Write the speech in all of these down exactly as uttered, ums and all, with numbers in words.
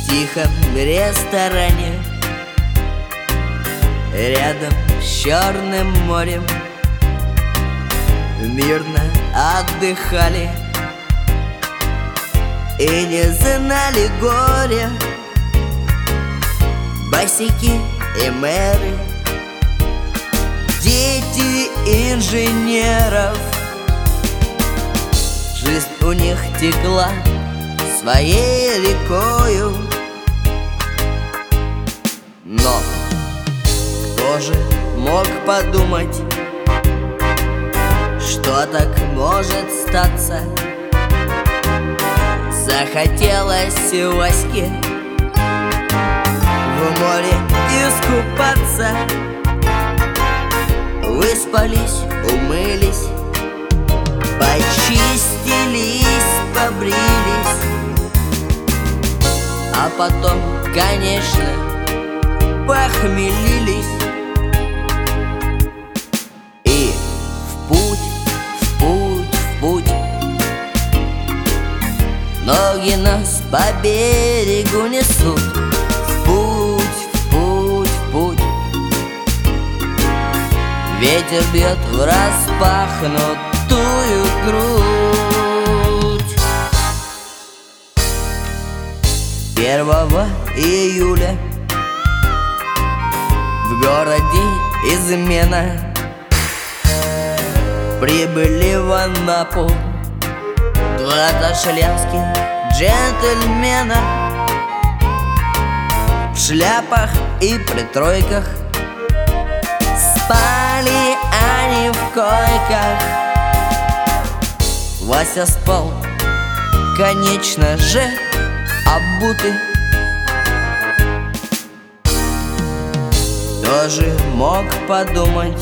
тихом ресторане рядом с Черным морем мирно отдыхали и не знали горя босяки и мэры, дети инженеров. Жизнь у них текла своей рекою, но кто же мог подумать, что так может статься? Захотелось Ваське в море искупаться. Выспались, умылись, почистились, побрились, а потом, конечно, похмелились. И в путь, в путь, в путь. Ноги нас по берегу несут. В путь, в путь, в путь. Ветер бьет в распахнутую грудь. Первого июля в городе измена прибыли в Анапу два ташкентских джентльмена в шляпах и при тройках. Спали они в койках. Вася спал, конечно же, обутый. Кто же мог подумать,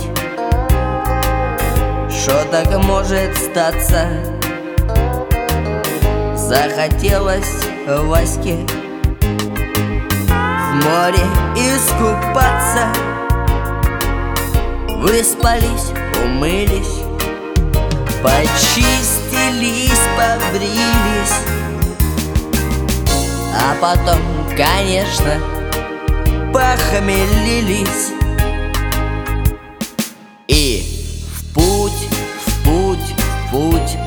что так может статься? Захотелось Ваське в море искупаться. Выспались, умылись, почистились, побрились, а потом, конечно, похмелились. И в путь, в путь, в путь.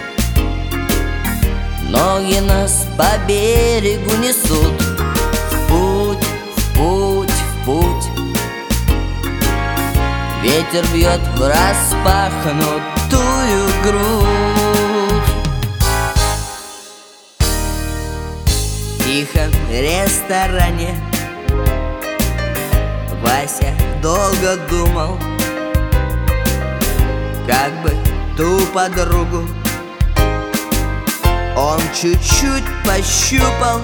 Ноги нас по берегу несут. В путь, в путь, в путь. Ветер бьет в распахнутую грудь. В тихом ресторане Вася долго думал, как бы ту подругу он чуть-чуть пощупал,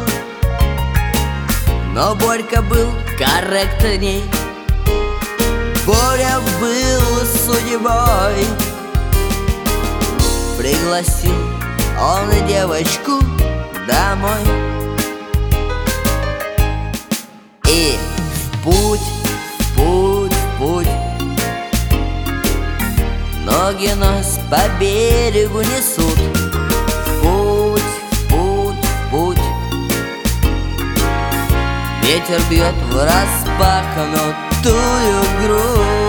но Борька был корректней. Боря был судьбой. Пригласил он девочку домой. И в путь, в путь, в путь. Ноги нас по берегу несут. В путь, в путь, в путь. Ветер бьет в распахнутую грудь.